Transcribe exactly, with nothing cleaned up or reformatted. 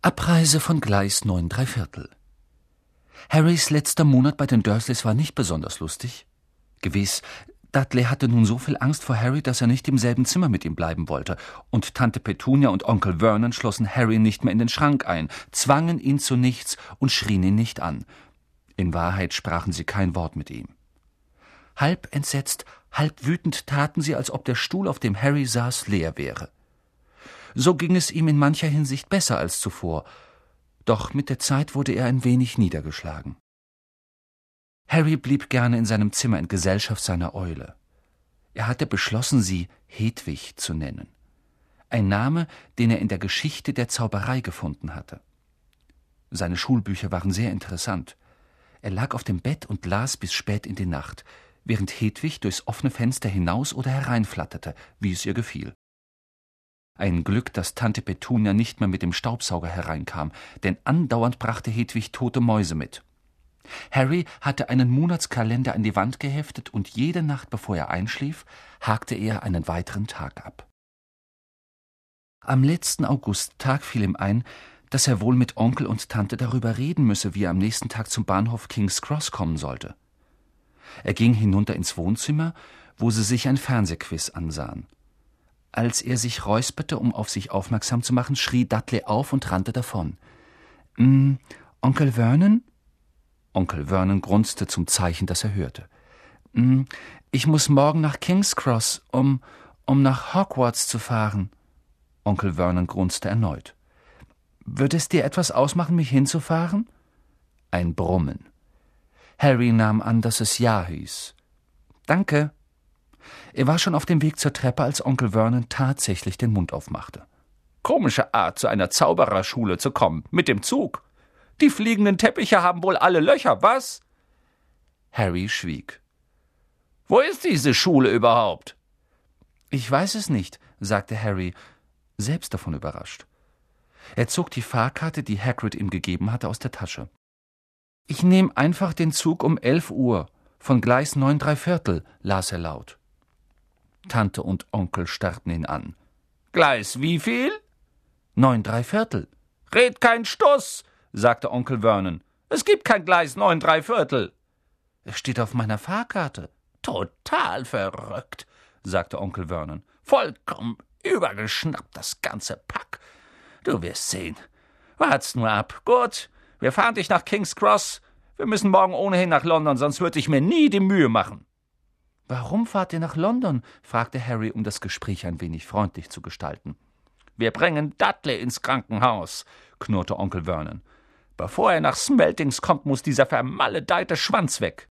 Abreise von Gleis neun drei Viertel. Harrys letzter Monat bei den Dursleys war nicht besonders lustig. Gewiss, Dudley hatte nun so viel Angst vor Harry, dass er nicht im selben Zimmer mit ihm bleiben wollte, und Tante Petunia und Onkel Vernon schlossen Harry nicht mehr in den Schrank ein, zwangen ihn zu nichts und schrien ihn nicht an. In Wahrheit sprachen sie kein Wort mit ihm. Halb entsetzt, halb wütend taten sie, als ob der Stuhl, auf dem Harry saß, leer wäre. So ging es ihm in mancher Hinsicht besser als zuvor, doch mit der Zeit wurde er ein wenig niedergeschlagen. Harry blieb gerne in seinem Zimmer in Gesellschaft seiner Eule. Er hatte beschlossen, sie Hedwig zu nennen. Ein Name, den er in der Geschichte der Zauberei gefunden hatte. Seine Schulbücher waren sehr interessant. Er lag auf dem Bett und las bis spät in die Nacht, während Hedwig durchs offene Fenster hinaus oder hereinflatterte, wie es ihr gefiel. Ein Glück, dass Tante Petunia nicht mehr mit dem Staubsauger hereinkam, denn andauernd brachte Hedwig tote Mäuse mit. Harry hatte einen Monatskalender an die Wand geheftet und jede Nacht, bevor er einschlief, hakte er einen weiteren Tag ab. Am letzten Augusttag fiel ihm ein, dass er wohl mit Onkel und Tante darüber reden müsse, wie er am nächsten Tag zum Bahnhof King's Cross kommen sollte. Er ging hinunter ins Wohnzimmer, wo sie sich ein Fernsehquiz ansahen. Als er sich räusperte, um auf sich aufmerksam zu machen, schrie Dudley auf und rannte davon. »Mm, Onkel Vernon?« Onkel Vernon grunzte zum Zeichen, dass er hörte. »Mm, ich muss morgen nach King's Cross, um, um nach Hogwarts zu fahren.« Onkel Vernon grunzte erneut. »Würde es dir etwas ausmachen, mich hinzufahren?« Ein Brummen. Harry nahm an, dass es ja hieß. »Danke.« Er war schon auf dem Weg zur Treppe, als Onkel Vernon tatsächlich den Mund aufmachte. »Komische Art, zu einer Zaubererschule zu kommen, mit dem Zug. Die fliegenden Teppiche haben wohl alle Löcher, was?« Harry schwieg. »Wo ist diese Schule überhaupt?« »Ich weiß es nicht«, sagte Harry, selbst davon überrascht. Er zog die Fahrkarte, die Hagrid ihm gegeben hatte, aus der Tasche. »Ich nehme einfach den Zug um elf Uhr, von Gleis neun drei Viertel«, las er laut. Tante und Onkel starrten ihn an. »Gleis wie viel?« »Neun drei Viertel.« »Red kein Stuss«, sagte Onkel Vernon. »Es gibt kein Gleis neun drei Viertel.« »Es steht auf meiner Fahrkarte.« »Total verrückt«, sagte Onkel Vernon. »Vollkommen übergeschnappt, das ganze Pack. Du wirst sehen. Wart's nur ab. Gut, wir fahren dich nach King's Cross. Wir müssen morgen ohnehin nach London, sonst würde ich mir nie die Mühe machen.« »Warum fahrt ihr nach London?« fragte Harry, um das Gespräch ein wenig freundlich zu gestalten. »Wir bringen Dudley ins Krankenhaus«, knurrte Onkel Vernon. »Bevor er nach Smeltings kommt, muss dieser vermaledeite Schwanz weg.«